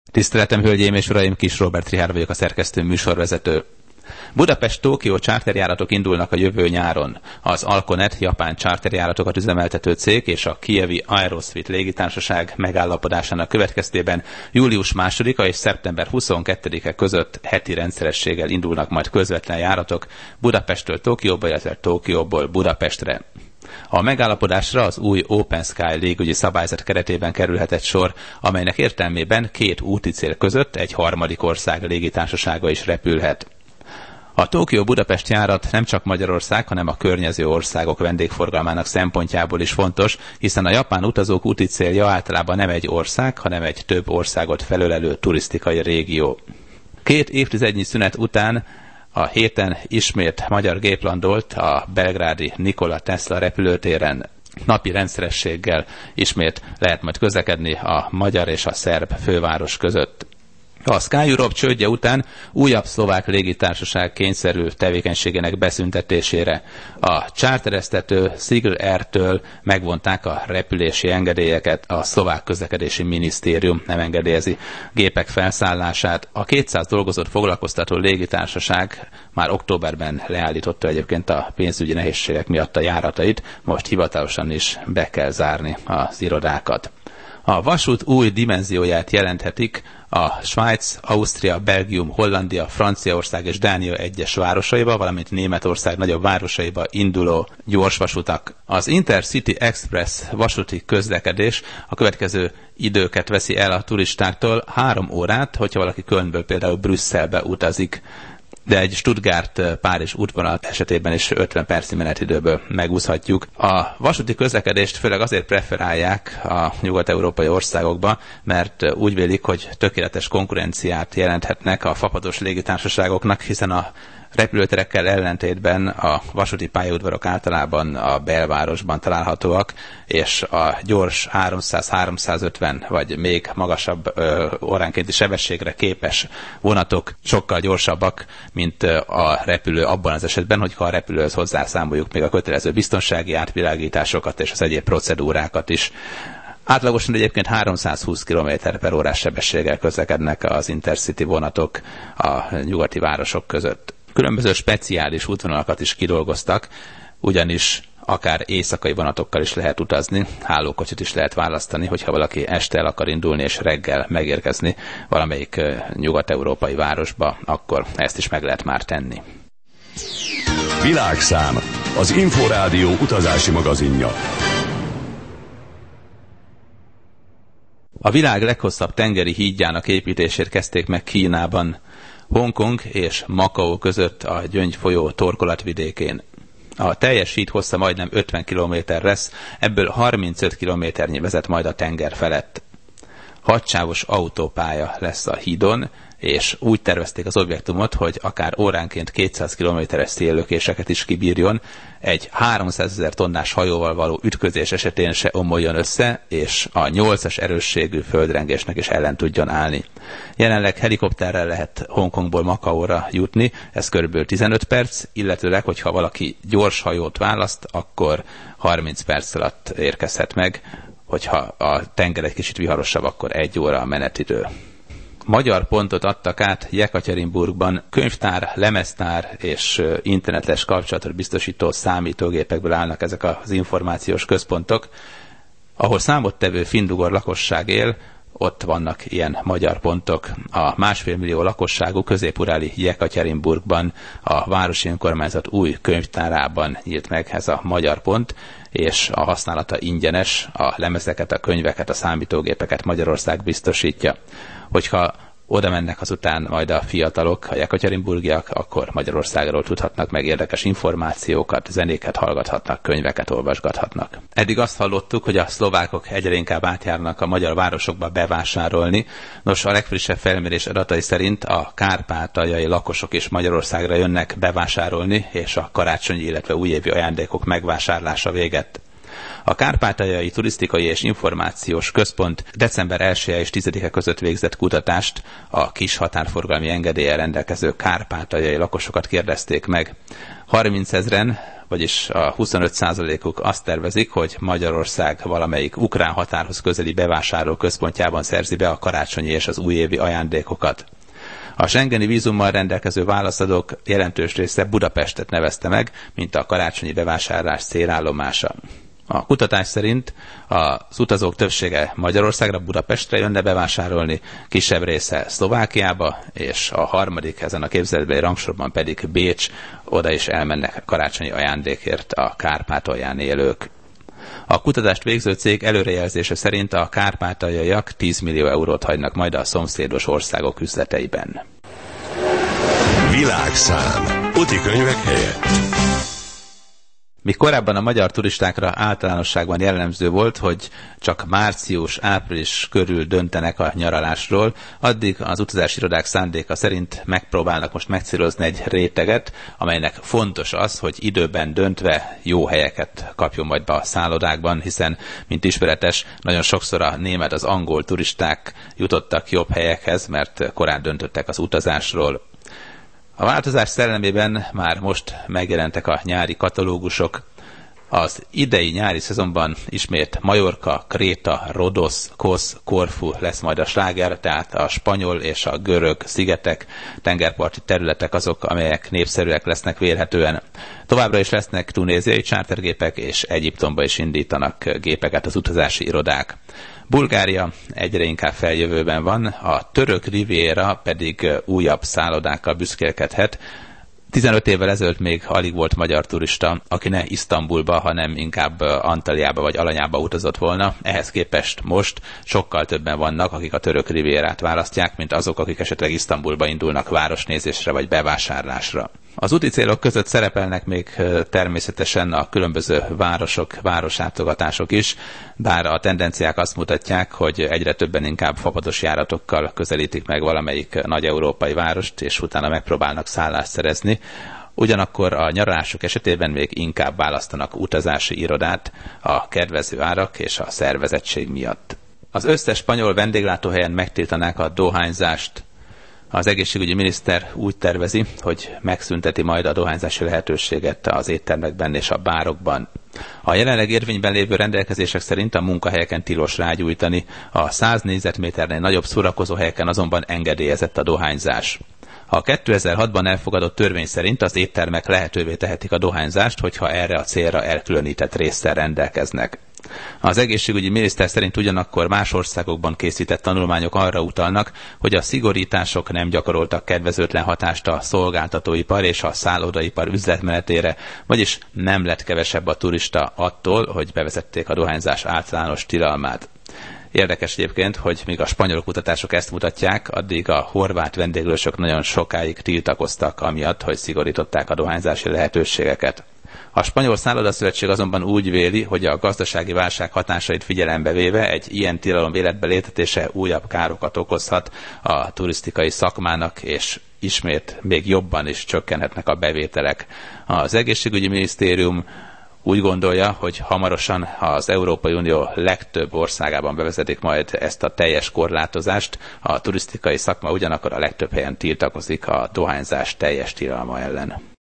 Tiszteletem, hölgyeim és uraim, Kis Róbert Richárd vagyok, a szerkesztő műsorvezető. Budapest-Tokió charterjáratok indulnak a jövő nyáron. Az Alconet japán charterjáratokat üzemeltető cég és a kijevi Aeroszvit légitársaság megállapodásának következtében július 2-a és szeptember 22-e között heti rendszerességgel indulnak majd közvetlen járatok Budapesttől Tokióba, illetve Tokióból Budapestre. A megállapodásra az új Open Sky légügyi szabályzat keretében kerülhetett sor, amelynek értelmében két úticél között egy harmadik ország légitársasága is repülhet. A Tokió-Budapest járat nem csak Magyarország, hanem a környező országok vendégforgalmának szempontjából is fontos, hiszen a japán utazók úti célja általában nem egy ország, hanem egy több országot felölelő turisztikai régió. 2 évtizednyi szünet után a héten ismét magyar gép landolt a belgrádi Nikola Tesla repülőtéren. Napi rendszerességgel ismét lehet majd közlekedni a magyar és a szerb főváros között. A Sky Europe csődje után újabb szlovák légitársaság kényszerül tevékenységének beszüntetésére. A chartereztető Sigl Air-től megvonták a repülési engedélyeket, a szlovák közlekedési minisztérium nem engedélyezi gépek felszállását. A 200 dolgozót foglalkoztató légitársaság már októberben leállította egyébként a pénzügyi nehézségek miatt a járatait, most hivatalosan is be kell zárni az irodákat. A vasút új dimenzióját jelenthetik a Svájc, Ausztria, Belgium, Hollandia, Franciaország és Dánia egyes városaiba, valamint Németország nagyobb városaiba induló gyorsvasutak. Az Intercity Express vasúti közlekedés a következő időket veszi el a turistáktól: 3 órát, hogyha valaki Kölnből például Brüsszelbe utazik, de egy Stuttgart-Párizs útvonal esetében is 50 percnyi menetidőből megúszhatjuk. A vasúti közlekedést főleg azért preferálják a nyugat-európai országokba, mert úgy vélik, hogy tökéletes konkurenciát jelenthetnek a fapados légitársaságoknak, hiszen a repülőterekkel ellentétben a vasúti pályaudvarok általában a belvárosban találhatóak, és a gyors 300-350 vagy még magasabb óránkénti sebességre képes vonatok sokkal gyorsabbak, mint a repülő abban az esetben, hogyha a repülőhöz hozzászámoljuk még a kötelező biztonsági átvilágításokat és az egyéb procedúrákat is. Átlagosan egyébként 320 km/h sebességgel közlekednek az Intercity vonatok a nyugati városok között. Különböző speciális útvonalakat is kidolgoztak, ugyanis akár éjszakai vonatokkal is lehet utazni, hálókocsit is lehet választani, hogyha valaki este el akar indulni és reggel megérkezni valamelyik nyugat-európai városba, akkor ezt is meg lehet már tenni. Világszám, az Inforádió utazási magazinja. A világ leghosszabb tengeri hídjának építését kezdték meg Kínában, Hongkong és Makao között a Gyöngy folyó torkolatvidékén. A teljes híd hossza majdnem 50 km lesz, ebből 35 kilométernyi vezet majd a tenger felett. 6 sávos autópálya lesz a hídon, és úgy tervezték az objektumot, hogy akár óránként 200 km-es széllökéseket is kibírjon, egy 300 000 tonnás hajóval való ütközés esetén se omoljon össze, és a 8-as erősségű földrengésnek is ellen tudjon állni. Jelenleg helikopterrel lehet Hongkongból Makaóra jutni, ez körülbelül 15 perc, illetőleg, hogyha valaki gyors hajót választ, akkor 30 perc alatt érkezhet meg, hogyha a tenger egy kicsit viharosabb, akkor 1 óra a menetidő. Magyar pontot adtak át Jekatyerinburgban, könyvtár, lemeztár és internetes kapcsolatot biztosító számítógépekből állnak ezek az információs központok. Ahol számottevő finn-ugor lakosság él, ott vannak ilyen magyar pontok. A 1,5 millió lakosságú középuráli Jekatyerinburgban a városi önkormányzat új könyvtárában nyílt meg ez a magyar pont, és a használata ingyenes, a lemezeket, a könyveket, a számítógépeket Magyarország biztosítja. Hogyha oda mennek azután majd a fiatalok, a jekatyerinburgiak, akkor Magyarországról tudhatnak meg érdekes információkat, zenéket hallgathatnak, könyveket olvasgathatnak. Eddig azt hallottuk, hogy a szlovákok egyre inkább átjárnak a magyar városokba bevásárolni. Nos, a legfrissebb felmérés adatai szerint a kárpátaljai lakosok is Magyarországra jönnek bevásárolni, és a karácsonyi, illetve újévi ajándékok megvásárlása véget. A Kárpátaljai Turisztikai és Információs Központ december 1 és 10-e között végzett kutatást a kis határforgalmi engedéllyel rendelkező kárpátaljai lakosokat kérdezték meg. 30 000-en, vagyis a 25%-uk azt tervezik, hogy Magyarország valamelyik ukrán határhoz közeli bevásárló központjában szerzi be a karácsonyi és az újévi ajándékokat. A schengeni vízummal rendelkező válaszadók jelentős része Budapestet nevezte meg, mint a karácsonyi bevásárlás célállomása. A kutatás szerint az utazók többsége Magyarországra, Budapestre jönne bevásárolni, kisebb része Szlovákiába, és a harmadik ezen a képzeletbeli rangsorban pedig Bécs, oda is elmennek karácsonyi ajándékért a Kárpátalján élők. A kutatást végző cég előrejelzése szerint a kárpátaljaiak 10 millió eurót hagynak majd a szomszédos országok üzleteiben. Világszám. Úti könyvek helyett. Míg korábban a magyar turistákra általánosságban jellemző volt, hogy csak március-április körül döntenek a nyaralásról, addig az utazási irodák szándéka szerint megpróbálnak most megcélozni egy réteget, amelynek fontos az, hogy időben döntve jó helyeket kapjon majd be a szállodákban, hiszen, mint ismeretes, nagyon sokszor a német, az angol turisták jutottak jobb helyekhez, mert korán döntöttek az utazásról. A változás szellemében már most megjelentek a nyári katalógusok. Az idei nyári szezonban ismét Majorka, Kréta, Rodosz, Kosz, Korfu lesz majd a sláger, tehát a spanyol és a görög szigetek, tengerparti területek azok, amelyek népszerűek lesznek vélhetően. Továbbra is lesznek tunéziai chartergépek, és Egyiptomba is indítanak gépeket az utazási irodák. Bulgária egyre inkább feljövőben van, a török Riviera pedig újabb szállodákkal büszkélkedhet. 15 évvel ezelőtt még alig volt magyar turista, aki ne Isztambulba, hanem inkább Antalyába vagy Alanyába utazott volna. Ehhez képest most sokkal többen vannak, akik a török Rivierát választják, mint azok, akik esetleg Isztambulba indulnak városnézésre vagy bevásárlásra. Az úti célok között szerepelnek még természetesen a különböző városok, városlátogatások is, bár a tendenciák azt mutatják, hogy egyre többen inkább fapados járatokkal közelítik meg valamelyik nagy európai várost, és utána megpróbálnak szállást szerezni. Ugyanakkor a nyaralások esetében még inkább választanak utazási irodát a kedvező árak és a szervezettség miatt. Az összes spanyol vendéglátóhelyen megtiltanák a dohányzást. Az egészségügyi miniszter úgy tervezi, hogy megszünteti majd a dohányzási lehetőséget az éttermekben és a bárokban. A jelenleg érvényben lévő rendelkezések szerint a munkahelyeken tilos rágyújtani, a 100 négyzetméternél nagyobb szórakozóhelyeken azonban engedélyezett a dohányzás. A 2006-ban elfogadott törvény szerint az éttermek lehetővé tehetik a dohányzást, hogyha erre a célra elkülönített résszel rendelkeznek. Az egészségügyi miniszter szerint ugyanakkor más országokban készített tanulmányok arra utalnak, hogy a szigorítások nem gyakoroltak kedvezőtlen hatást a szolgáltatóipar és a szállodaipar üzletmenetére, vagyis nem lett kevesebb a turista attól, hogy bevezették a dohányzás általános tilalmát. Érdekes egyébként, hogy míg a spanyol kutatások ezt mutatják, addig a horvát vendéglősök nagyon sokáig tiltakoztak amiatt, hogy szigorították a dohányzási lehetőségeket. A Spanyol Szállodaszövetség azonban úgy véli, hogy a gazdasági válság hatásait figyelembe véve egy ilyen tilalom életbe léptetése újabb károkat okozhat a turisztikai szakmának, és ismét még jobban is csökkenhetnek a bevételek. Az egészségügyi minisztérium úgy gondolja, hogy hamarosan az Európai Unió legtöbb országában bevezetik majd ezt a teljes korlátozást. A turisztikai szakma ugyanakkor a legtöbb helyen tiltakozik a dohányzás teljes tilalma ellen.